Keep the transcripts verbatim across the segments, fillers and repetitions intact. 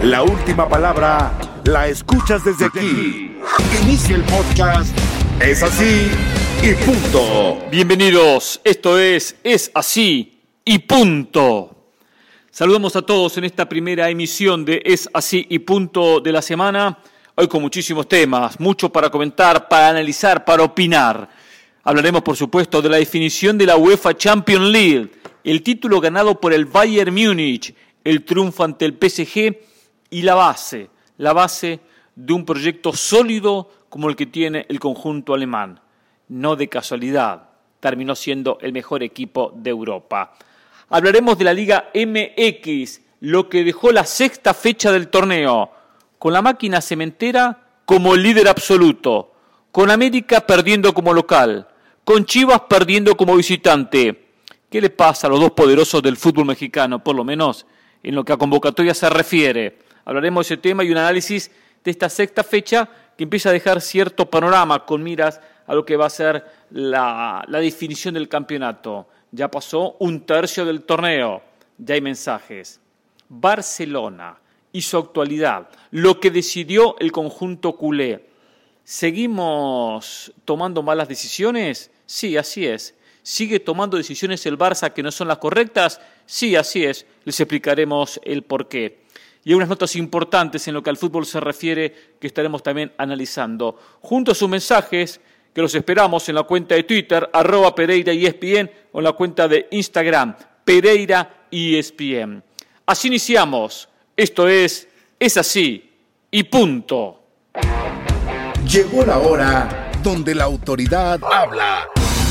La última palabra la escuchas desde aquí. Inicia el podcast. Es así y punto. Bienvenidos, esto es Es así y punto. Saludamos a todos en esta primera emisión de Es así y punto de la semana. Hoy con muchísimos temas, mucho para comentar, para analizar, para opinar. Hablaremos, por supuesto, de la definición de la UEFA Champions League, el título ganado por el Bayern Múnich, el triunfo ante el P S G y la base, la base de un proyecto sólido como el que tiene el conjunto alemán. No de casualidad, terminó siendo el mejor equipo de Europa. Hablaremos de la Liga M X, lo que dejó la sexta fecha del torneo, con la máquina cementera como el líder absoluto, con América perdiendo como local, con Chivas perdiendo como visitante. ¿Qué le pasa a los dos poderosos del fútbol mexicano, por lo menos en lo que a convocatoria se refiere? Hablaremos de ese tema y un análisis de esta sexta fecha que empieza a dejar cierto panorama con miras a lo que va a ser la, la definición del campeonato. Ya pasó un tercio del torneo, ya hay mensajes. Barcelona y su actualidad, lo que decidió el conjunto culé. ¿Seguimos tomando malas decisiones? Sí, así es. ¿Sigue tomando decisiones el Barça que no son las correctas? Sí, así es. Les explicaremos el porqué. Y hay unas notas importantes en lo que al fútbol se refiere que estaremos también analizando. Junto a sus mensajes, que los esperamos en la cuenta de Twitter, arroba Pereira E S P N, o en la cuenta de Instagram, Pereira E S P N. Así iniciamos. Esto es, es así y punto. Llegó la hora donde la autoridad habla.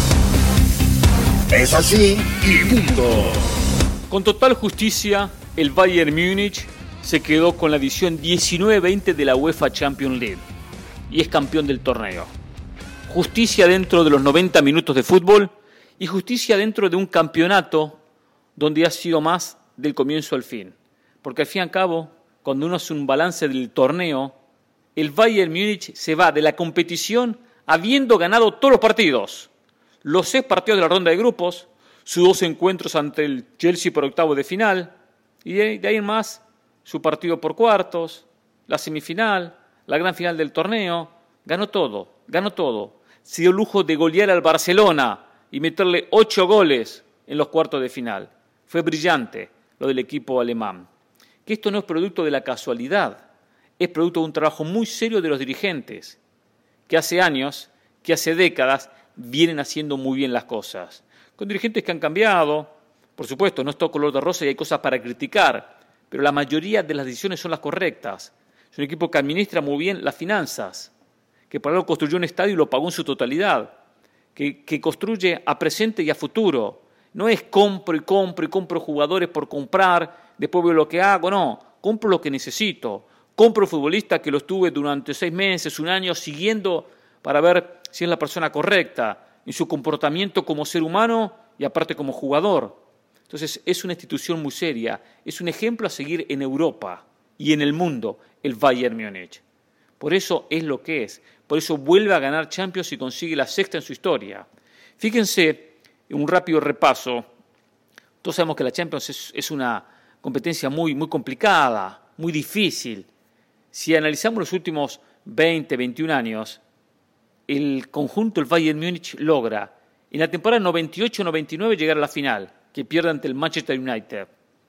Es así y punto. Con total justicia, el Bayern Múnich se quedó con la edición diecinueve veinte de la UEFA Champions League y es campeón del torneo. Justicia dentro de los noventa minutos de fútbol y justicia dentro de un campeonato donde ha sido más del comienzo al fin. Porque al fin y al cabo, cuando uno hace un balance del torneo, el Bayern Múnich se va de la competición habiendo ganado todos los partidos. Los seis partidos de la ronda de grupos, sus dos encuentros ante el Chelsea por octavo de final, y de ahí en más, su partido por cuartos, la semifinal, la gran final del torneo, ganó todo, ganó todo. Se dio el lujo de golear al Barcelona y meterle ocho goles en los cuartos de final. Fue brillante lo del equipo alemán. Que esto no es producto de la casualidad, es producto de un trabajo muy serio de los dirigentes, que hace años, que hace décadas, vienen haciendo muy bien las cosas. Con dirigentes que han cambiado, por supuesto, no es todo color de rosa y hay cosas para criticar, pero la mayoría de las decisiones son las correctas. Es un equipo que administra muy bien las finanzas, que por algo construyó un estadio y lo pagó en su totalidad, que, que construye a presente y a futuro. No es compro y compro y compro jugadores por comprar, después veo lo que hago, no, compro lo que necesito. Compro futbolistas que los tuve durante seis meses, un año, siguiendo para ver si es la persona correcta en su comportamiento como ser humano y aparte como jugador. Entonces es una institución muy seria, es un ejemplo a seguir en Europa y en el mundo, el Bayern Múnich. Por eso es lo que es, por eso vuelve a ganar Champions y consigue la sexta en su historia. Fíjense, en un rápido repaso, todos sabemos que la Champions es, es una competencia muy, muy complicada, muy difícil. Si analizamos los últimos veinte, veintiún años, el conjunto, el Bayern Múnich, logra en la temporada noventa y ocho noventa y nueve llegar a la final, que pierde ante el Manchester United.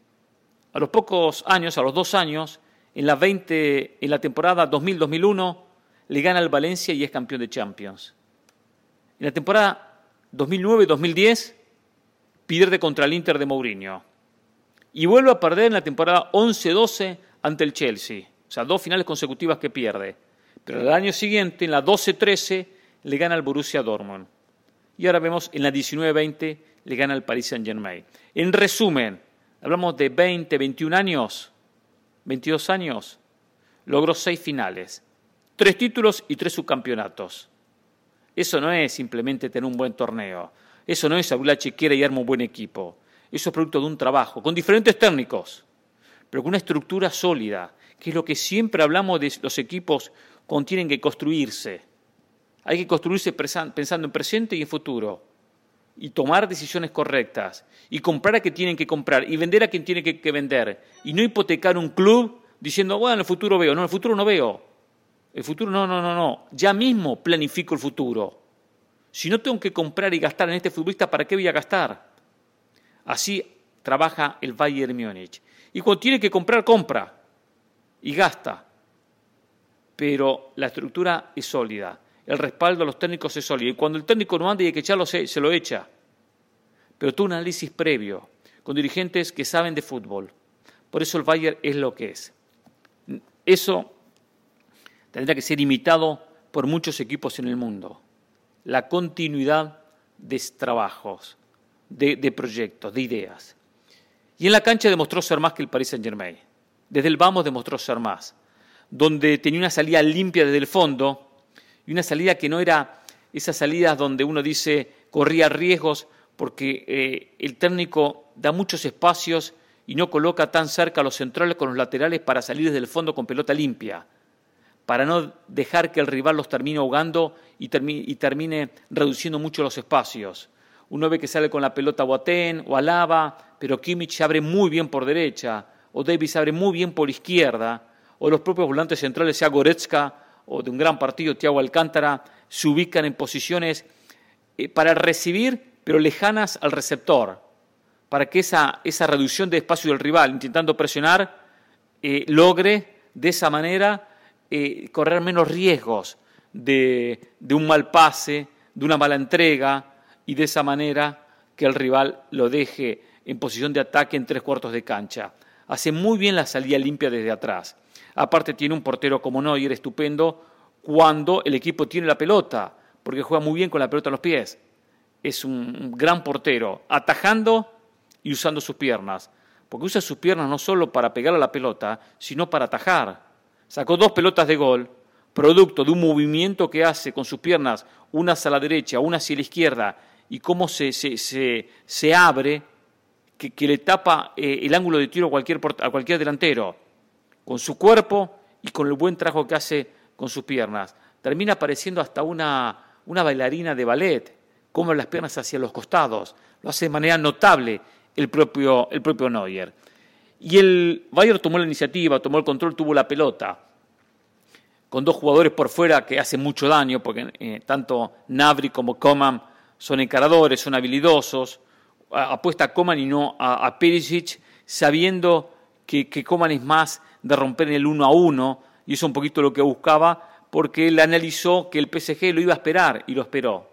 A los pocos años, a los dos años, en la, veinte, en la temporada dos mil dos mil uno, le gana al Valencia y es campeón de Champions. En la temporada dos mil nueve dos mil diez, pierde contra el Inter de Mourinho. Y vuelve a perder en la temporada once doce ante el Chelsea. O sea, dos finales consecutivas que pierde. Pero el año siguiente, en la doce trece, le gana al Borussia Dortmund. Y ahora vemos en la diecinueve veinte, le gana al Paris Saint-Germain. En resumen, hablamos de veinte, veintiún años, veintidós años, logró seis finales, tres títulos y tres subcampeonatos. Eso no es simplemente tener un buen torneo. Eso no es abrir la chequera y armar un buen equipo. Eso es producto de un trabajo, con diferentes técnicos, pero con una estructura sólida, que es lo que siempre hablamos de los equipos cuando tienen que construirse. Hay que construirse pensando en presente y en futuro, y tomar decisiones correctas, y comprar a quien tienen que comprar, y vender a quien tiene que, que vender, y no hipotecar un club diciendo, bueno, el futuro veo. No, el futuro no veo. El futuro no, no, no, no. Ya mismo planifico el futuro. Si no tengo que comprar y gastar en este futbolista, ¿para qué voy a gastar? Así trabaja el Bayern Múnich. Y cuando tiene que comprar, compra y gasta. Pero la estructura es sólida. El respaldo a los técnicos es sólido. Y cuando el técnico no anda y hay que echarlo, se, se lo echa. Pero todo un análisis previo, con dirigentes que saben de fútbol. Por eso el Bayern es lo que es. Eso tendrá que ser imitado por muchos equipos en el mundo. La continuidad de trabajos, de, de proyectos, de ideas. Y en la cancha demostró ser más que el Paris Saint-Germain. Desde el vamos demostró ser más. Donde tenía una salida limpia desde el fondo y una salida que no era esas salidas donde uno dice corría riesgos porque eh, el técnico da muchos espacios y no coloca tan cerca a los centrales con los laterales para salir desde el fondo con pelota limpia, para no dejar que el rival los termine ahogando y, termine, y termine reduciendo mucho los espacios. Uno ve que sale con la pelota Boateng o Alaba, pero Kimmich se abre muy bien por derecha, o Davies se abre muy bien por izquierda, o los propios volantes centrales, sea Goretzka o de un gran partido, Thiago Alcántara, se ubican en posiciones eh, para recibir, pero lejanas al receptor, para que esa, esa reducción de espacio del rival, intentando presionar, eh, logre de esa manera eh, correr menos riesgos de, de un mal pase, de una mala entrega, y de esa manera que el rival lo deje en posición de ataque en tres cuartos de cancha. Hace muy bien la salida limpia desde atrás. Aparte tiene un portero como Neuer estupendo cuando el equipo tiene la pelota, porque juega muy bien con la pelota en los pies. Es un gran portero, atajando y usando sus piernas. Porque usa sus piernas no solo para pegar a la pelota, sino para atajar. Sacó dos pelotas de gol, producto de un movimiento que hace con sus piernas, una hacia la derecha, una hacia la izquierda, y cómo se, se, se, se abre, que, que le tapa eh, el ángulo de tiro a cualquier, a cualquier delantero, con su cuerpo y con el buen trabajo que hace con sus piernas. Termina pareciendo hasta una, una bailarina de ballet, como las piernas hacia los costados. Lo hace de manera notable el propio, el propio Neuer. Y el Bayern tomó la iniciativa, tomó el control, tuvo la pelota, con dos jugadores por fuera que hacen mucho daño, porque eh, tanto Gnabry como Coman son encaradores, son habilidosos. Apuesta a Coman y no a, a Perisic, sabiendo que, que Coman es más de romper en el uno a uno, y eso es un poquito lo que buscaba, porque él analizó que el P S G lo iba a esperar, y lo esperó.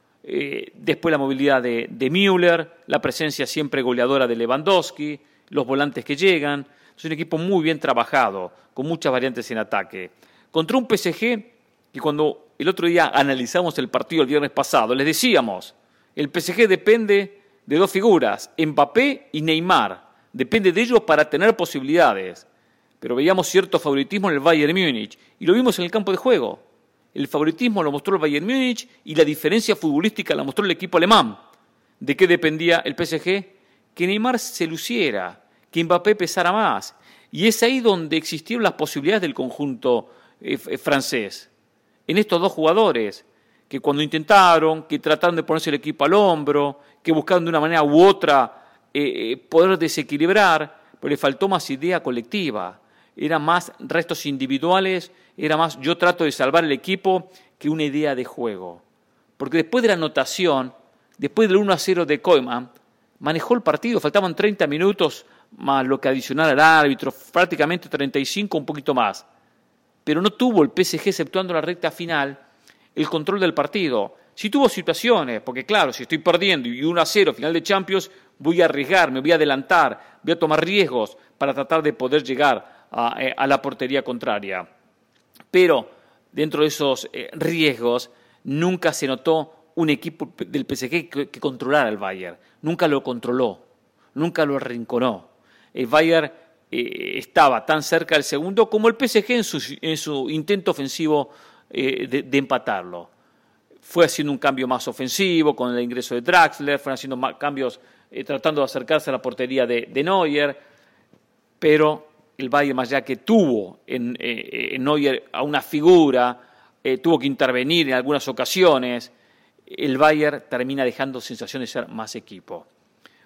Eh, después la movilidad de, de Müller, la presencia siempre goleadora de Lewandowski, los volantes que llegan. Es un equipo muy bien trabajado, con muchas variantes en ataque. Contra un P S G que cuando el otro día analizamos el partido el viernes pasado, les decíamos, el P S G depende de dos figuras, Mbappé y Neymar. Depende de ellos para tener posibilidades. Pero veíamos cierto favoritismo en el Bayern Múnich y lo vimos en el campo de juego. El favoritismo lo mostró el Bayern Múnich y la diferencia futbolística la mostró el equipo alemán. ¿De qué dependía el P S G? Que Neymar se luciera, que Mbappé pesara más. Y es ahí donde existieron las posibilidades del conjunto eh, francés. En estos dos jugadores, que cuando intentaron, que trataron de ponerse el equipo al hombro, que buscaron de una manera u otra eh, poder desequilibrar, pero le faltó más idea colectiva. Era más restos individuales, era más yo trato de salvar el equipo que una idea de juego. Porque después de la anotación, después del uno a cero de Koeman, manejó el partido, faltaban treinta minutos más lo que adicionar al árbitro, prácticamente treinta y cinco, un poquito más. Pero no tuvo el P S G, exceptuando la recta final, el control del partido. Sí tuvo situaciones, porque claro, si estoy perdiendo y uno a cero, final de Champions, voy a arriesgar, me voy a adelantar, voy a tomar riesgos para tratar de poder llegar a, a la portería contraria. Pero dentro de esos eh, riesgos, nunca se notó un equipo del P S G que, que controlara el Bayern. Nunca lo controló, nunca lo arrinconó. El Bayern eh, estaba tan cerca del segundo como el P S G en su, en su intento ofensivo eh, de, de empatarlo. Fue haciendo un cambio más ofensivo con el ingreso de Draxler, fueron haciendo más cambios eh, tratando de acercarse a la portería de, de Neuer, pero el Bayern, más allá que tuvo en, eh, en Neuer a una figura, eh, tuvo que intervenir en algunas ocasiones, el Bayern termina dejando sensación de ser más equipo.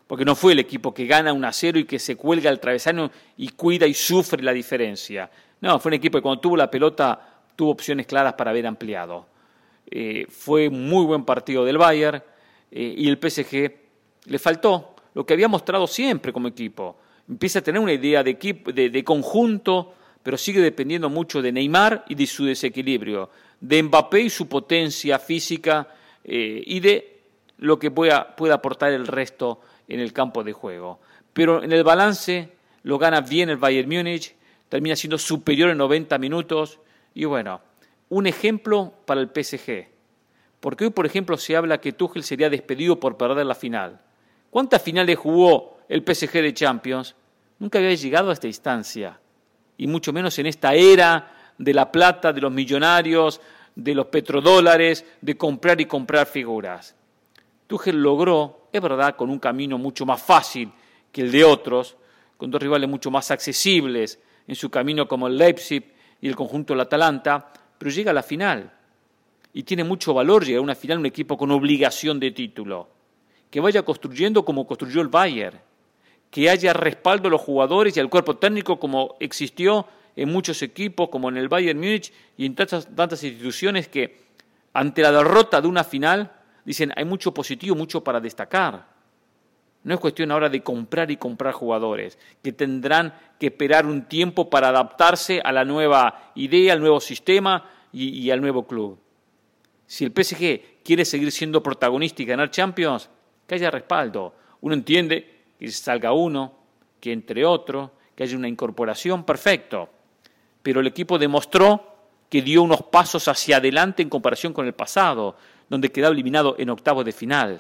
porque no fue el equipo que gana uno a cero y que se cuelga al travesaño y cuida y sufre la diferencia. No, fue un equipo que cuando tuvo la pelota tuvo opciones claras para haber ampliado. Eh, fue un muy buen partido del Bayern eh, y el P S G le faltó lo que había mostrado siempre como equipo. Empieza a tener una idea de, equipo, de, de conjunto, pero sigue dependiendo mucho de Neymar y de su desequilibrio, de Mbappé y su potencia física eh, y de lo que pueda, pueda aportar el resto en el campo de juego. Pero en el balance lo gana bien el Bayern Múnich, termina siendo superior en noventa minutos y bueno, un ejemplo para el P S G. Porque hoy, por ejemplo, se habla que Tuchel sería despedido por perder la final. ¿Cuántas finales jugó el P S G de Champions? Nunca había llegado a esta instancia. Y mucho menos en esta era de la plata, de los millonarios, de los petrodólares, de comprar y comprar figuras. Tuchel logró, es verdad, con un camino mucho más fácil que el de otros, con dos rivales mucho más accesibles en su camino como el Leipzig y el conjunto del Atalanta, pero llega a la final. Y tiene mucho valor llegar a una final un equipo con obligación de título. Que vaya construyendo como construyó el Bayern. Que haya respaldo a los jugadores y al cuerpo técnico como existió en muchos equipos, como en el Bayern Múnich y en tantas, tantas instituciones que ante la derrota de una final dicen hay mucho positivo, mucho para destacar. No es cuestión ahora de comprar y comprar jugadores, que tendrán que esperar un tiempo para adaptarse a la nueva idea, al nuevo sistema y, y al nuevo club. Si el P S G quiere seguir siendo protagonista y ganar Champions, que haya respaldo. Uno entiende que salga uno, que entre otro, que haya una incorporación, perfecto. Pero el equipo demostró que dio unos pasos hacia adelante en comparación con el pasado, donde quedó eliminado en octavos de final.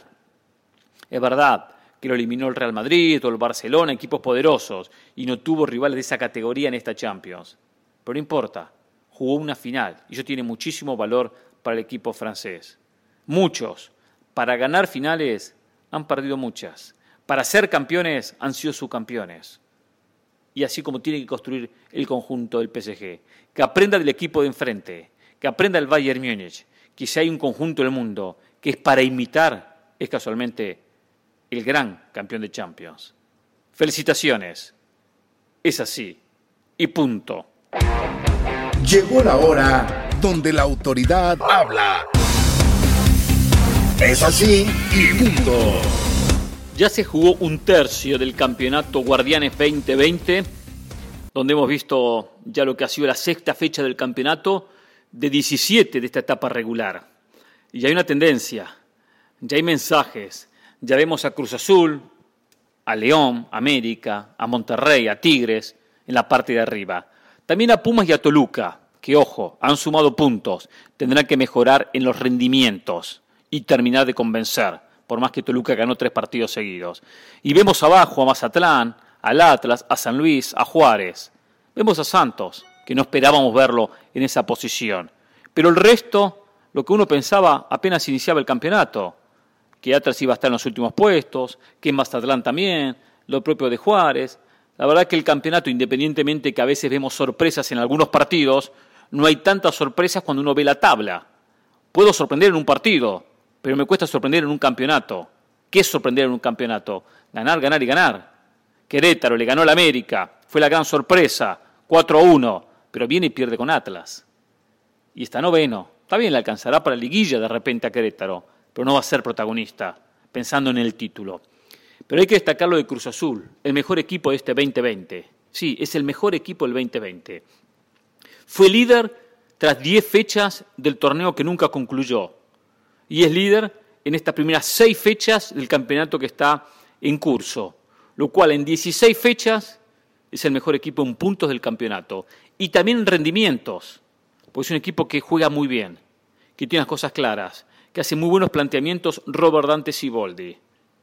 Es verdad que lo eliminó el Real Madrid o el Barcelona, equipos poderosos, y no tuvo rivales de esa categoría en esta Champions. Pero no importa, jugó una final, y eso tiene muchísimo valor para el equipo francés. Muchos, para ganar finales, han perdido muchas. Para ser campeones, han sido subcampeones. Y así como tiene que construir el conjunto del P S G. Que aprenda del equipo de enfrente, que aprenda el Bayern Múnich, que si hay un conjunto en el mundo que es para imitar, es casualmente el gran campeón de Champions. Felicitaciones. Es así. Y punto. Llegó la hora donde la autoridad habla. Es así y punto. Ya se jugó un tercio del campeonato Guardianes veinte veinte, donde hemos visto ya lo que ha sido la sexta fecha del campeonato de diecisiete de esta etapa regular. Y ya hay una tendencia, ya hay mensajes, ya vemos a Cruz Azul, a León, a América, a Monterrey, a Tigres en la parte de arriba. También a Pumas y a Toluca, que ojo, han sumado puntos, tendrán que mejorar en los rendimientos y terminar de convencer, por más que Toluca ganó tres partidos seguidos. Y vemos abajo a Mazatlán, al Atlas, a San Luis, a Juárez. Vemos a Santos, que no esperábamos verlo en esa posición. Pero el resto, lo que uno pensaba apenas iniciaba el campeonato, que Atlas iba a estar en los últimos puestos, que en Mazatlán también, lo propio de Juárez. La verdad que el campeonato, independientemente que a veces vemos sorpresas en algunos partidos, no hay tantas sorpresas cuando uno ve la tabla. Puedo sorprender en un partido, pero me cuesta sorprender en un campeonato. ¿Qué es sorprender en un campeonato? Ganar, ganar y ganar. Querétaro le ganó al América, fue la gran sorpresa, cuatro a uno, pero viene y pierde con Atlas. Y está noveno. Está bien, le alcanzará para la liguilla de repente a Querétaro, pero no va a ser protagonista, pensando en el título. Pero hay que destacar lo de Cruz Azul, el mejor equipo de este veinte veinte. Sí, es el mejor equipo del veinte veinte. Fue líder tras diez fechas del torneo que nunca concluyó. Y es líder en estas primeras seis fechas del campeonato que está en curso, lo cual en dieciséis fechas es el mejor equipo en puntos del campeonato. Y también en rendimientos, porque es un equipo que juega muy bien, que tiene las cosas claras, que hace muy buenos planteamientos Robert Dante Siboldi,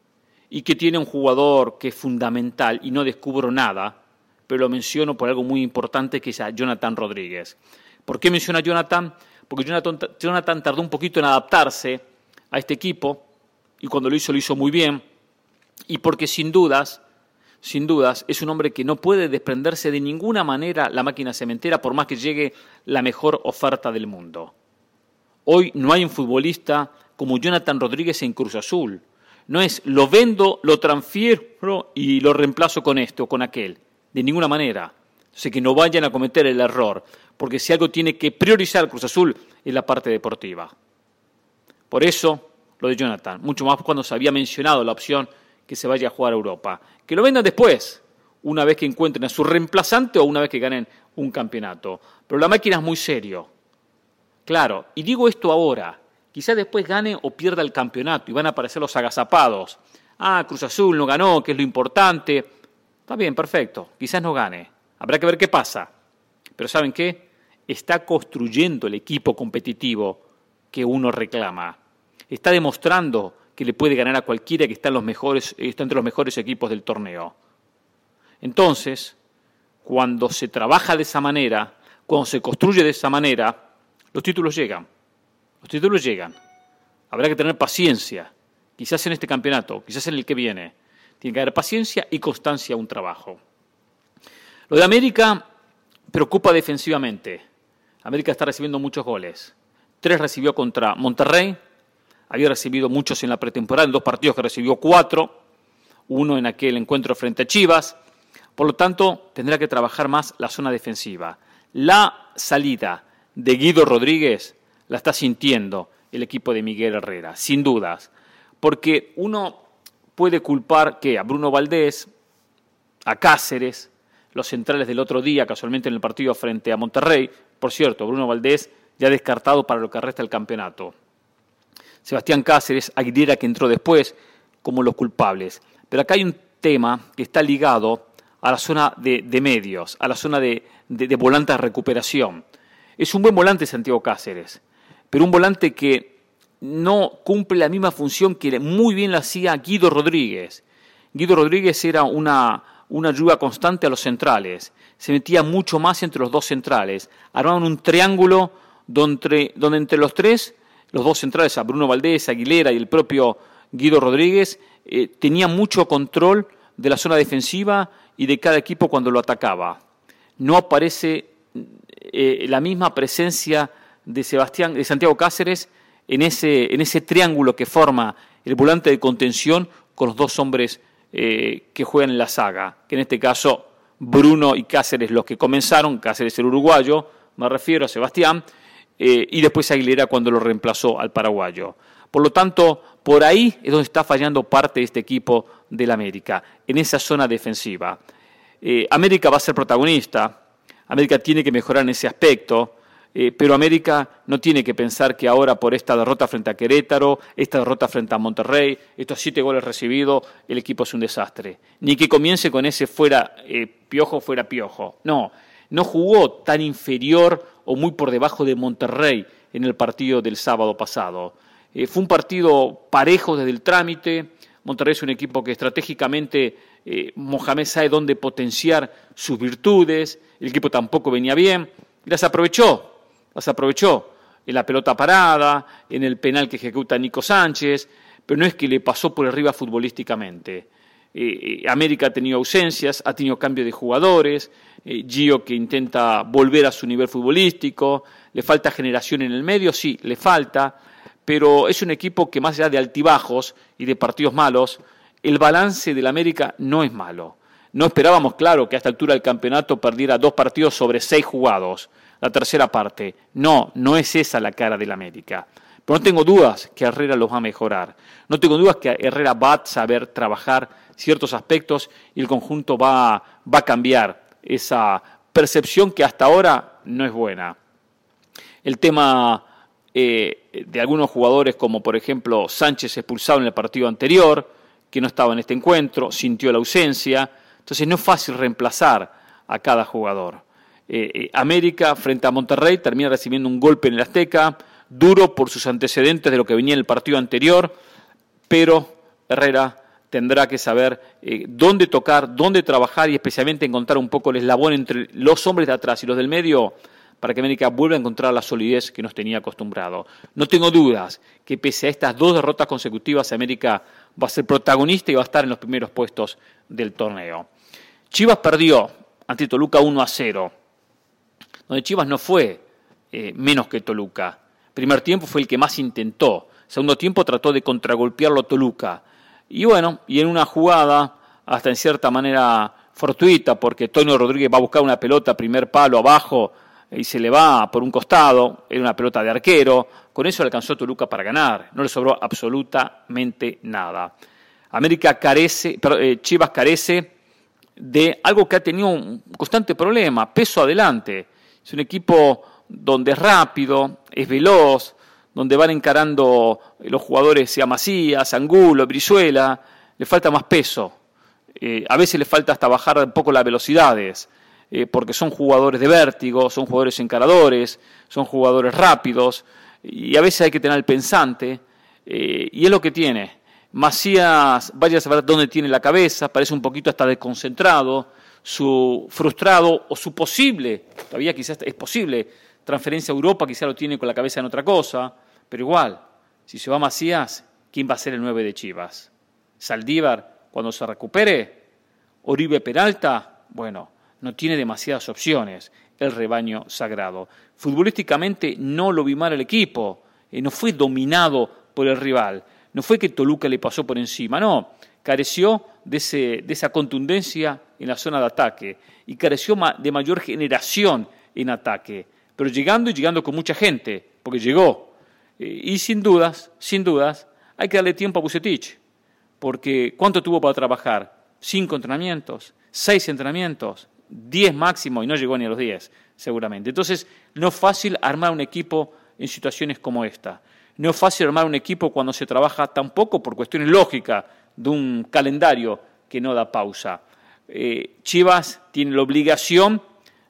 y que tiene un jugador que es fundamental, y no descubro nada, pero lo menciono por algo muy importante, que es a Jonathan Rodríguez. ¿Por qué menciono a Jonathan? Porque Jonathan, Jonathan tardó un poquito en adaptarse a este equipo, y cuando lo hizo, lo hizo muy bien, y porque sin dudas, sin dudas, es un hombre que no puede desprenderse de ninguna manera la máquina cementera, por más que llegue la mejor oferta del mundo. Hoy no hay un futbolista como Jonathan Rodríguez en Cruz Azul. No es lo vendo, lo transfiero y lo reemplazo con este o con aquel. De ninguna manera. O sea, que no vayan a cometer el error, porque si algo tiene que priorizar Cruz Azul es la parte deportiva. Por eso, lo de Jonathan, mucho más cuando se había mencionado la opción que se vaya a jugar a Europa. Que lo vendan después, una vez que encuentren a su reemplazante o una vez que ganen un campeonato. Pero la máquina es muy serio. Claro, y digo esto ahora, quizás después gane o pierda el campeonato y van a aparecer los agazapados. Ah, Cruz Azul no ganó, que es lo importante. Está bien, perfecto, quizás no gane. Habrá que ver qué pasa. Pero ¿saben qué? Está construyendo el equipo competitivo que uno reclama. Está demostrando que le puede ganar a cualquiera que está, en los mejores, está entre los mejores equipos del torneo. Entonces, cuando se trabaja de esa manera, cuando se construye de esa manera, los títulos llegan. Los títulos llegan. Habrá que tener paciencia. Quizás en este campeonato, quizás en el que viene. Tiene que haber paciencia y constancia a un trabajo. Lo de América preocupa defensivamente. América está recibiendo muchos goles. Tres recibió contra Monterrey. Había recibido muchos en la pretemporada, en dos partidos que recibió cuatro. Uno en aquel encuentro frente a Chivas. Por lo tanto, tendrá que trabajar más la zona defensiva. La salida de Guido Rodríguez la está sintiendo el equipo de Miguel Herrera, sin dudas. Porque uno puede culpar ¿qué? A Bruno Valdés, a Cáceres, los centrales del otro día, casualmente en el partido frente a Monterrey. Por cierto, Bruno Valdés ya descartado para lo que resta del campeonato. Sebastián Cáceres, Aguilera, que entró después, como los culpables. Pero acá hay un tema que está ligado a la zona de, de medios, a la zona de, de, de volante de recuperación. Es un buen volante Santiago Cáceres, pero un volante que no cumple la misma función que muy bien la hacía Guido Rodríguez. Guido Rodríguez era una, una ayuda constante a los centrales, se metía mucho más entre los dos centrales, armaban un triángulo donde, donde entre los tres, los dos centrales, a Bruno Valdés, Aguilera y el propio Guido Rodríguez, eh, tenían mucho control de la zona defensiva y de cada equipo cuando lo atacaba. No aparece eh, la misma presencia de Sebastián, de Santiago Cáceres en ese, en ese triángulo que forma el volante de contención con los dos hombres eh, que juegan en la saga, que en este caso Bruno y Cáceres los que comenzaron, Cáceres el uruguayo, me refiero a Sebastián, eh, y después Aguilera cuando lo reemplazó al paraguayo. Por lo tanto, por ahí es donde está fallando parte de este equipo del América, en esa zona defensiva. Eh, América va a ser protagonista, América tiene que mejorar en ese aspecto, eh, pero América no tiene que pensar que ahora por esta derrota frente a Querétaro, esta derrota frente a Monterrey, estos siete goles recibidos, el equipo es un desastre. Ni que comience con ese fuera eh, piojo, fuera piojo. No, no jugó tan inferior o muy por debajo de Monterrey en el partido del sábado pasado. Eh, fue un partido parejo desde el trámite. Monterrey es un equipo que estratégicamente eh, Mohamed sabe dónde potenciar sus virtudes. El equipo tampoco venía bien. Y las aprovechó, las aprovechó en la pelota parada, en el penal que ejecuta Nico Sánchez, pero no es que le pasó por arriba futbolísticamente. Eh, América ha tenido ausencias, ha tenido cambio de jugadores, eh, Gio que intenta volver a su nivel futbolístico, le falta generación en el medio, sí, le falta, pero es un equipo que más allá de altibajos y de partidos malos, el balance del América no es malo. No esperábamos, claro, que a esta altura del campeonato perdiera dos partidos sobre seis jugados, la tercera parte. No, no es esa la cara del América. Pero no tengo dudas que Herrera los va a mejorar. No tengo dudas que Herrera va a saber trabajar ciertos aspectos y el conjunto va, va a cambiar esa percepción que hasta ahora no es buena. El tema eh, de algunos jugadores, como por ejemplo Sánchez expulsado en el partido anterior, que no estaba en este encuentro, sintió la ausencia. Entonces no es fácil reemplazar a cada jugador. Eh, eh, América frente a Monterrey termina recibiendo un golpe en el Azteca, duro por sus antecedentes de lo que venía en el partido anterior, pero Herrera tendrá que saber eh, dónde tocar, dónde trabajar y especialmente encontrar un poco el eslabón entre los hombres de atrás y los del medio para que América vuelva a encontrar la solidez que nos tenía acostumbrado. No tengo dudas que pese a estas dos derrotas consecutivas, América va a ser protagonista y va a estar en los primeros puestos del torneo. Chivas perdió ante Toluca uno a cero, donde Chivas no fue eh, menos que Toluca. Primer tiempo fue el que más intentó. Segundo tiempo trató de contragolpearlo Toluca. Y bueno, y en una jugada, hasta en cierta manera fortuita, porque Toño Rodríguez va a buscar una pelota, primer palo abajo, y se le va por un costado, era una pelota de arquero, con eso le alcanzó Toluca para ganar, no le sobró absolutamente nada. América carece, eh, Chivas carece de algo que ha tenido un constante problema, peso adelante. Es un equipo donde es rápido, es veloz, donde van encarando los jugadores, sea Macías, Angulo, Brizuela, le falta más peso. Eh, a veces le falta hasta bajar un poco las velocidades, eh, porque son jugadores de vértigo, son jugadores encaradores, son jugadores rápidos, y a veces hay que tener el pensante, eh, y es lo que tiene. Macías, vaya a saber dónde tiene la cabeza, parece un poquito hasta desconcentrado, su frustrado o su posible, todavía quizás es posible, transferencia a Europa, quizás lo tiene con la cabeza en otra cosa, pero igual, si se va Macías, ¿quién va a ser el nueve de Chivas? Saldívar, cuando se recupere, Oribe Peralta, bueno, no tiene demasiadas opciones el rebaño sagrado. Futbolísticamente no lo vi mal el equipo, eh, no fue dominado por el rival, no fue que Toluca le pasó por encima, no, careció de, ese, de esa contundencia en la zona de ataque y careció de mayor generación en ataque, pero llegando y llegando con mucha gente, porque llegó. Eh, y sin dudas, sin dudas, hay que darle tiempo a Vucetich, porque ¿cuánto tuvo para trabajar? Cinco entrenamientos, seis entrenamientos, diez máximo, y no llegó ni a los diez, seguramente. Entonces, no es fácil armar un equipo en situaciones como esta. No es fácil armar un equipo cuando se trabaja tampoco por cuestiones lógicas de un calendario que no da pausa. Eh, Chivas tiene la obligación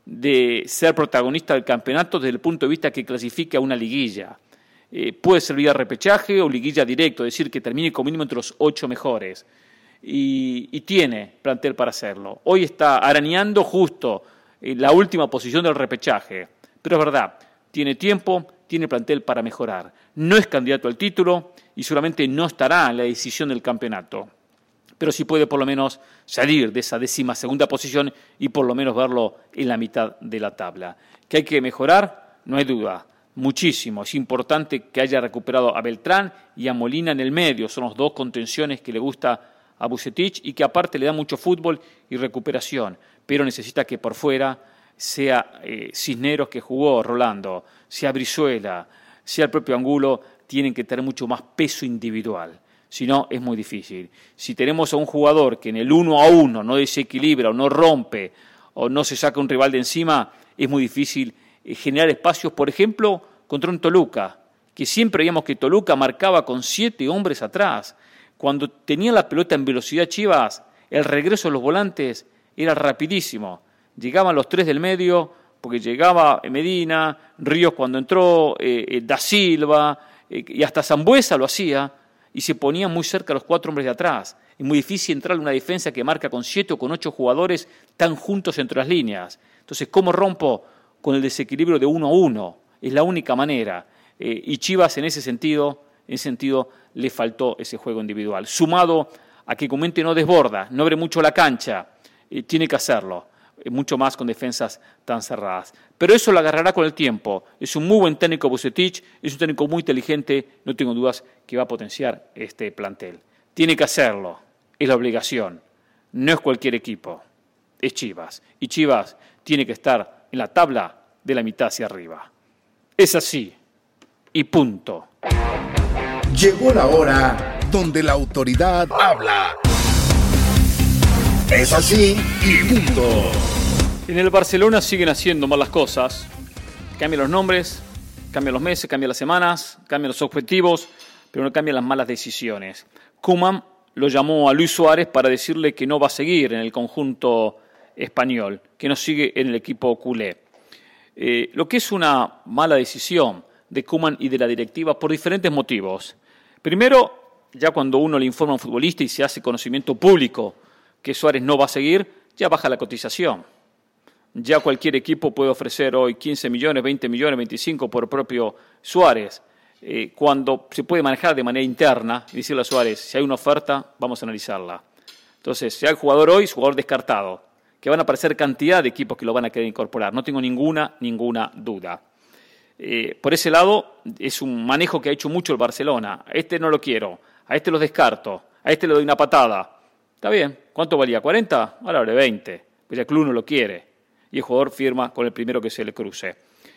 de ser protagonista del campeonato desde el punto de vista que clasifique a una liguilla. Eh, puede ser vía repechaje o liguilla directo, es decir, que termine como mínimo entre los ocho mejores. Y, y tiene plantel para hacerlo. Hoy está arañando justo en la última posición del repechaje, pero es verdad, tiene tiempo, tiene plantel para mejorar. No es candidato al título y seguramente no estará en la decisión del campeonato, pero sí puede por lo menos salir de esa décima segunda posición y por lo menos verlo en la mitad de la tabla. ¿Que hay que mejorar? No hay duda, muchísimo. Es importante que haya recuperado a Beltrán y a Molina en el medio, son los dos contenciones que le gusta a Vucetich y que aparte le da mucho fútbol y recuperación, pero necesita que por fuera sea eh, Cisneros, que jugó Rolando, sea Brizuela, sea el propio Angulo, tienen que tener mucho más peso individual. Si no, es muy difícil. Si tenemos a un jugador que en el uno a uno no desequilibra o no rompe o no se saca un rival de encima, es muy difícil eh, generar espacios, por ejemplo, contra un Toluca, que siempre veíamos que Toluca marcaba con siete hombres atrás. Cuando tenía la pelota en velocidad Chivas, el regreso de los volantes era rapidísimo. Llegaban los tres del medio, porque llegaba Medina, Ríos cuando entró, eh, eh, Da Silva, eh, y hasta Sambuesa lo hacía, y se ponían muy cerca los cuatro hombres de atrás. Es muy difícil entrar en una defensa que marca con siete o con ocho jugadores tan juntos entre las líneas. Entonces, ¿cómo rompo con el desequilibrio de uno a uno? Es la única manera. Eh, y Chivas en ese sentido... En ese sentido, le faltó ese juego individual. Sumado a que Comente no desborda, no abre mucho la cancha, eh, tiene que hacerlo, eh, mucho más con defensas tan cerradas. Pero eso lo agarrará con el tiempo. Es un muy buen técnico Vucetich, es un técnico muy inteligente, no tengo dudas que va a potenciar este plantel. Tiene que hacerlo, es la obligación. No es cualquier equipo, es Chivas. Y Chivas tiene que estar en la tabla de la mitad hacia arriba. Es así, y punto. Llegó la hora donde la autoridad habla. Es así y punto. En el Barcelona siguen haciendo mal las cosas. Cambian los nombres, cambian los meses, cambian las semanas, cambian los objetivos, pero no cambian las malas decisiones. Koeman lo llamó a Luis Suárez para decirle que no va a seguir en el conjunto español, que no sigue en el equipo culé. Eh, lo que es una mala decisión de Koeman y de la directiva por diferentes motivos. Primero, ya cuando uno le informa a un futbolista y se hace conocimiento público que Suárez no va a seguir, ya baja la cotización. Ya cualquier equipo puede ofrecer hoy quince millones, veinte millones, veinticinco por propio Suárez. Eh, cuando se puede manejar de manera interna y decirle a Suárez, si hay una oferta, vamos a analizarla. Entonces, si hay jugador hoy, es jugador descartado, que van a aparecer cantidad de equipos que lo van a querer incorporar. No tengo ninguna, ninguna duda. Eh, por ese lado, es un manejo que ha hecho mucho el Barcelona. A este no lo quiero, a este lo descarto, A este le doy una patada. Está bien. ¿Cuánto valía? ¿cuarenta? Ahora vale veinte. Pues el club no lo quiere. Y el jugador firma con el primero que se le cruce.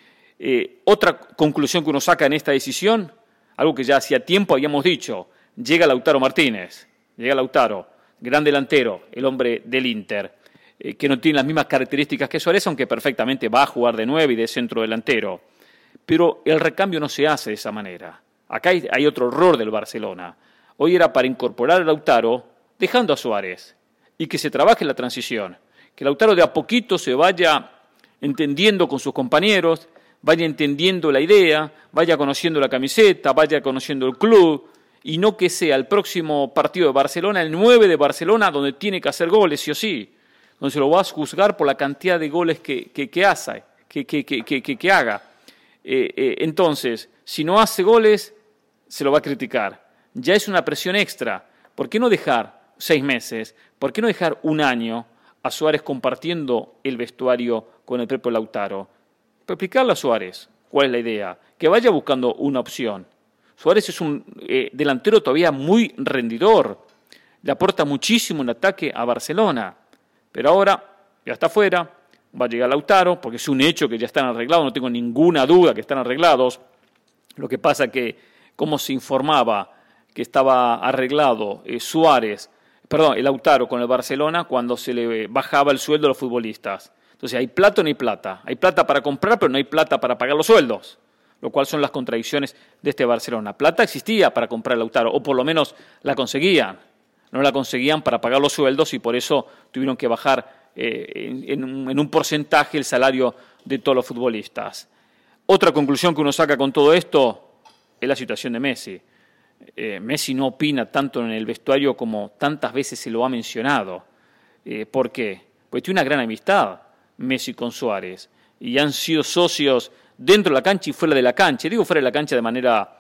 Eh, otra conclusión que uno saca en esta decisión, algo que ya hacía tiempo habíamos dicho, llega Lautaro Martínez. Llega Lautaro, gran delantero, el hombre del Inter, eh, que no tiene las mismas características que Suárez, aunque perfectamente va a jugar de nueve y de centro delantero. Pero el recambio no se hace de esa manera. Acá hay, hay otro error del Barcelona. Hoy era para incorporar a Lautaro dejando a Suárez y que se trabaje la transición. Que Lautaro de a poquito se vaya entendiendo con sus compañeros, vaya entendiendo la idea, vaya conociendo la camiseta, vaya conociendo el club, y no que sea el próximo partido de Barcelona, el nueve de Barcelona, donde tiene que hacer goles, sí o sí, donde se lo vas a juzgar por la cantidad de goles que, que, que hace, que, que, que, que, que haga. Eh, eh, entonces, si no hace goles, se lo va a criticar. Ya es una presión extra. ¿Por qué no dejar seis meses? ¿Por qué no dejar un año a Suárez compartiendo el vestuario con el propio Lautaro? Para explicarle a Suárez cuál es la idea, que vaya buscando una opción. Suárez es un eh, delantero todavía muy rendidor, le aporta muchísimo en ataque a Barcelona, pero ahora ya está fuera, va a llegar Lautaro, porque es un hecho que ya están arreglados, no tengo ninguna duda que están arreglados. Lo que pasa que, como se informaba que estaba arreglado eh, Suárez, perdón, el Lautaro con el Barcelona cuando se le bajaba el sueldo a los futbolistas. Entonces, ¿hay plata o no hay plata? Hay plata para comprar, pero no hay plata para pagar los sueldos, lo cual son las contradicciones de este Barcelona. Plata existía para comprar Lautaro, o por lo menos la conseguían. No la conseguían para pagar los sueldos y por eso tuvieron que bajar eh, en, en, un, en un porcentaje el salario de todos los futbolistas. Otra conclusión que uno saca con todo esto es la situación de Messi. Eh, Messi no opina tanto en el vestuario como tantas veces se lo ha mencionado. Eh, ¿Por qué? Porque tiene una gran amistad Messi con Suárez y han sido socios dentro de la cancha y fuera de la cancha. Digo fuera de la cancha de manera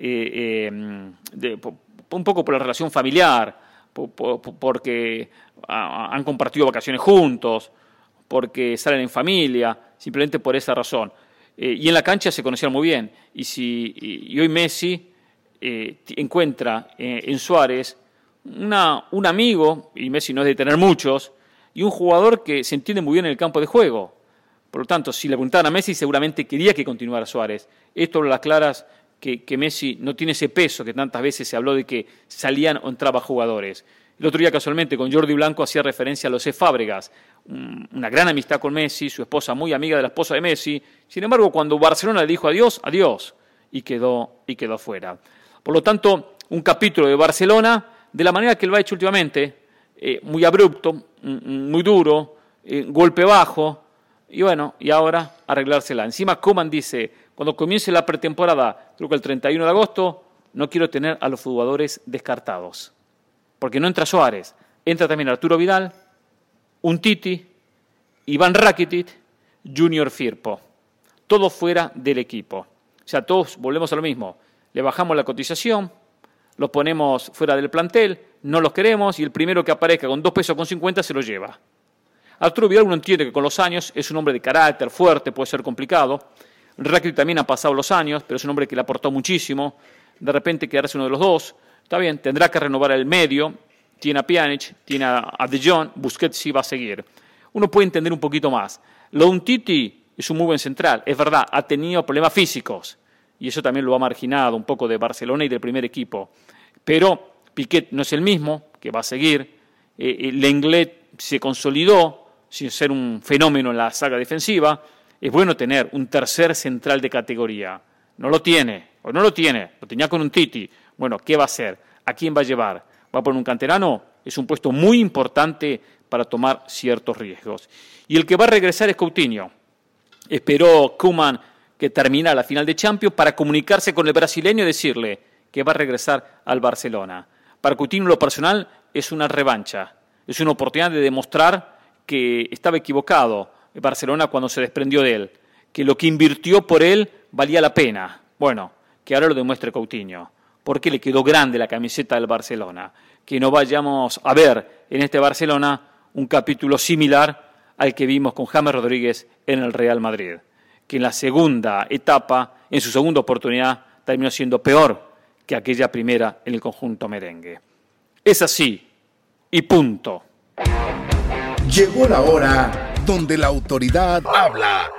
eh, eh, de, un poco por la relación familiar, por, por, porque han compartido vacaciones juntos, porque salen en familia, simplemente por esa razón. Eh, y en la cancha se conocían muy bien. Y, si, y, y hoy Messi eh, encuentra eh, en Suárez una, un amigo, y Messi no es de tener muchos, y un jugador que se entiende muy bien en el campo de juego. Por lo tanto, si le preguntaban a Messi, seguramente quería que continuara Suárez. Esto habla a las claras que, que Messi no tiene ese peso que tantas veces se habló de que salían o entraban jugadores. El otro día, casualmente, con Jordi Blanco hacía referencia a José Fábregas, una gran amistad con Messi, su esposa muy amiga de la esposa de Messi. Sin embargo, cuando Barcelona le dijo adiós, adiós, y quedó, y quedó fuera. Por lo tanto, un capítulo de Barcelona, de la manera que lo ha hecho últimamente, eh, muy abrupto, muy duro, eh, golpe bajo, y bueno, y ahora arreglársela. Encima Koeman dice, cuando comience la pretemporada, creo que el treinta y uno de agosto, no quiero tener a los jugadores descartados. Porque no entra Suárez, entra también Arturo Vidal, Umtiti, Iván Rakitic, Junior Firpo. Todos fuera del equipo. O sea, todos volvemos a lo mismo. Le bajamos la cotización, los ponemos fuera del plantel, no los queremos y el primero que aparezca con dos pesos con cincuenta se lo lleva. Arturo Vidal uno entiende que con los años es un hombre de carácter fuerte, puede ser complicado. Rakitic también ha pasado los años, pero es un hombre que le aportó muchísimo. De repente quedarse uno de los dos, está bien, tendrá que renovar el medio. Tiene a Pjanic, tiene a De Jong, Busquets sí va a seguir. Uno puede entender un poquito más. Lo Umtiti es un muy buen central, es verdad, ha tenido problemas físicos y eso también lo ha marginado un poco de Barcelona y del primer equipo. Pero Piqué no es el mismo, que va a seguir. Eh, Lenglet se consolidó sin ser un fenómeno en la saga defensiva. Es bueno tener un tercer central de categoría. No lo tiene, o no lo tiene, lo tenía con Umtiti. Bueno, ¿qué va a hacer? ¿A quién va a llevar? ¿Va a poner un canterano? Es un puesto muy importante para tomar ciertos riesgos. Y el que va a regresar es Coutinho. Esperó Koeman que termina la final de Champions para comunicarse con el brasileño y decirle que va a regresar al Barcelona. Para Coutinho, lo personal, es una revancha. Es una oportunidad de demostrar que estaba equivocado en Barcelona cuando se desprendió de él, que lo que invirtió por él valía la pena. Bueno, que ahora lo demuestre Coutinho. Porque le quedó grande la camiseta del Barcelona. Que no vayamos a ver en este Barcelona un capítulo similar al que vimos con James Rodríguez en el Real Madrid. Que en la segunda etapa, en su segunda oportunidad, terminó siendo peor que aquella primera en el conjunto merengue. Es así. Y punto. Llegó la hora donde la autoridad habla.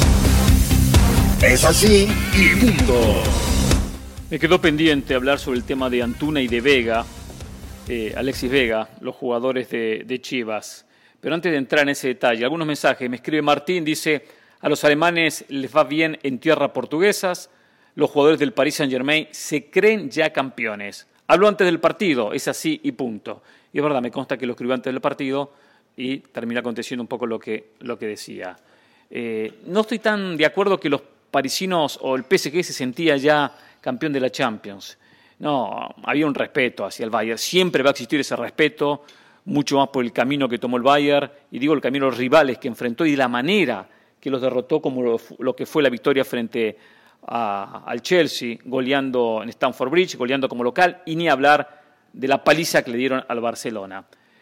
Es así y punto. Me quedó pendiente hablar sobre el tema de Antuna y de Vega, eh, Alexis Vega, los jugadores de, de Chivas. Pero antes de entrar en ese detalle, algunos mensajes. Me escribe Martín, dice, a los alemanes les va bien en tierras portuguesas, los jugadores del Paris Saint-Germain se creen ya campeones. Habló antes del partido, es así y punto. Y es verdad, me consta que lo escribió antes del partido y termina aconteciendo un poco lo que, lo que decía. Eh, no estoy tan de acuerdo que los parisinos o el P S G se sentía ya campeón de la Champions. No, había un respeto hacia el Bayern. Siempre va a existir ese respeto, mucho más por el camino que tomó el Bayern, y digo el camino de los rivales que enfrentó y de la manera que los derrotó, como lo, lo que fue la victoria frente a, al Chelsea, goleando en Stamford Bridge, goleando como local, y ni hablar de la paliza que le dieron al Barcelona.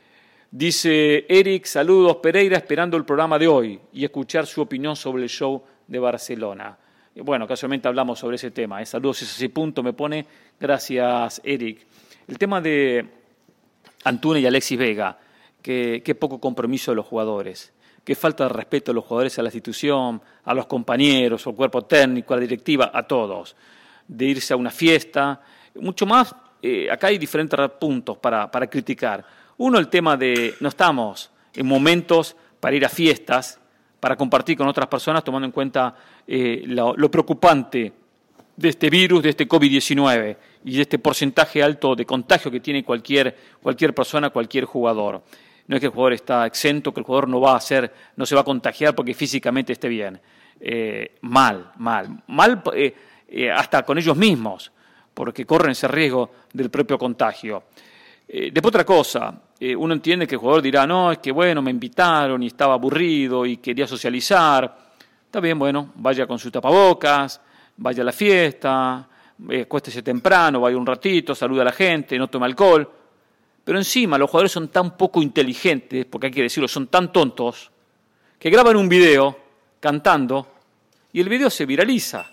Dice Eric, saludos Pereira, esperando el programa de hoy y escuchar su opinión sobre el show de Barcelona. Bueno, casualmente hablamos sobre ese tema. ¿eh? Saludos, ese punto me pone. Gracias, Eric. El tema de Antuna y Alexis Vega, que, que poco compromiso de los jugadores, que falta de respeto de los jugadores a la institución, a los compañeros, al cuerpo técnico, a la directiva, a todos. De irse a una fiesta, mucho más. Eh, acá hay diferentes puntos para, para criticar. Uno, el tema de no estamos en momentos para ir a fiestas, para compartir con otras personas, tomando en cuenta eh, lo, lo preocupante de este virus, de este COVID diecinueve y de este porcentaje alto de contagio que tiene cualquier, cualquier persona, cualquier jugador. No es que el jugador está exento, que el jugador no va a hacer, no se va a contagiar porque físicamente esté bien. Eh, mal, mal. Mal eh, eh, hasta con ellos mismos, porque corren ese riesgo del propio contagio. Eh, después otra cosa, eh, uno entiende que el jugador dirá, no, es que bueno, me invitaron y estaba aburrido y quería socializar. Está bien, bueno, vaya con sus tapabocas, vaya a la fiesta, eh, acuéstese temprano, vaya un ratito, saluda a la gente, no tome alcohol. Pero encima los jugadores son tan poco inteligentes, porque hay que decirlo, son tan tontos, que graban un video cantando y el video se viraliza.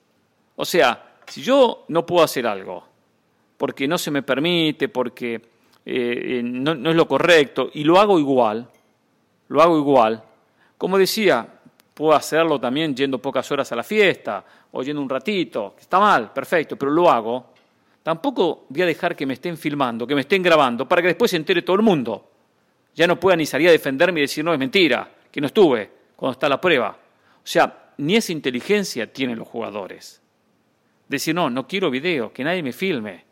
O sea, si yo no puedo hacer algo, porque no se me permite, porque eh, no, no es lo correcto, y lo hago igual, lo hago igual. Como decía, puedo hacerlo también yendo pocas horas a la fiesta, o yendo un ratito, que está mal, perfecto, pero lo hago. Tampoco voy a dejar que me estén filmando, que me estén grabando, para que después se entere todo el mundo. Ya no pueda ni salir a defenderme y decir, no, es mentira, que no estuve, cuando está la prueba. O sea, ni esa inteligencia tienen los jugadores. Decir, no, no quiero video, que nadie me filme.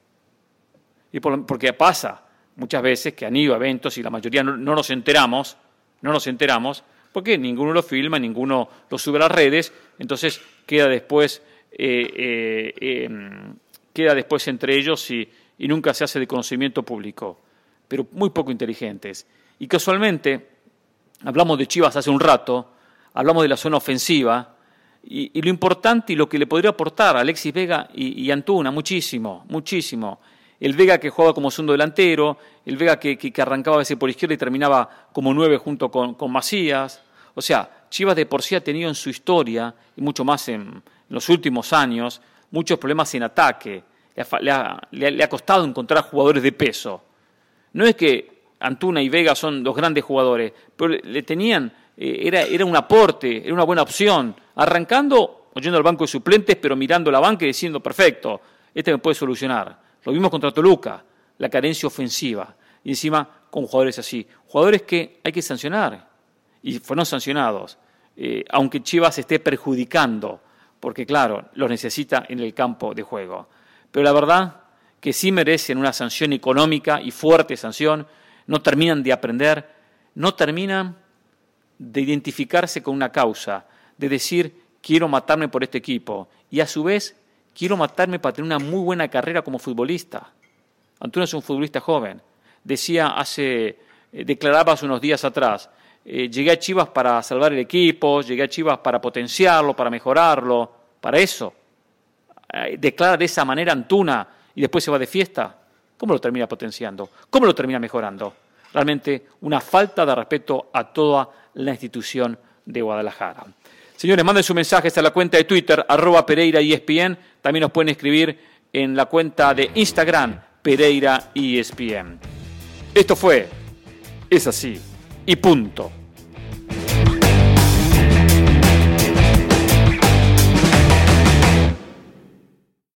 Y por, porque pasa muchas veces que han ido a eventos y la mayoría no, no nos enteramos, no nos enteramos, porque ninguno lo filma, ninguno lo sube a las redes, entonces queda después, eh, eh, eh, queda después entre ellos y, y nunca se hace de conocimiento público, pero muy poco inteligentes. Y casualmente, hablamos de Chivas hace un rato, hablamos de la zona ofensiva, y, y lo importante y lo que le podría aportar a Alexis Vega y, y Antuna, muchísimo, muchísimo. El Vega que jugaba como segundo delantero, el Vega que, que, que arrancaba a veces por izquierda y terminaba como nueve junto con, con Macías. O sea, Chivas de por sí ha tenido en su historia, y mucho más en, en los últimos años, muchos problemas en ataque. Le ha, le, ha, le ha costado encontrar jugadores de peso. No es que Antuna y Vega son los grandes jugadores, pero le, le tenían, eh, era, era un aporte, era una buena opción. Arrancando, oyendo al banco de suplentes, pero mirando la banca y diciendo, perfecto, este me puede solucionar. Lo vimos contra Toluca, la carencia ofensiva. Y encima con jugadores así. Jugadores que hay que sancionar. Y fueron sancionados. Eh, aunque Chivas esté perjudicando. Porque claro, los necesita en el campo de juego. Pero la verdad que sí merecen una sanción económica y fuerte sanción. No terminan de aprender. No terminan de identificarse con una causa. De decir, quiero matarme por este equipo. Y a su vez, quiero matarme para tener una muy buena carrera como futbolista. Antuna es un futbolista joven. Decía hace, eh, declaraba hace unos días atrás, eh, llegué a Chivas para salvar el equipo, llegué a Chivas para potenciarlo, para mejorarlo, para eso. Eh, declara de esa manera Antuna y después se va de fiesta. ¿Cómo lo termina potenciando? ¿Cómo lo termina mejorando? Realmente una falta de respeto a toda la institución de Guadalajara. Señores, manden sus mensajes a la cuenta de Twitter, arroba Pereira E S P N. También nos pueden escribir en la cuenta de Instagram, Pereira E S P N. Esto fue Es así y punto.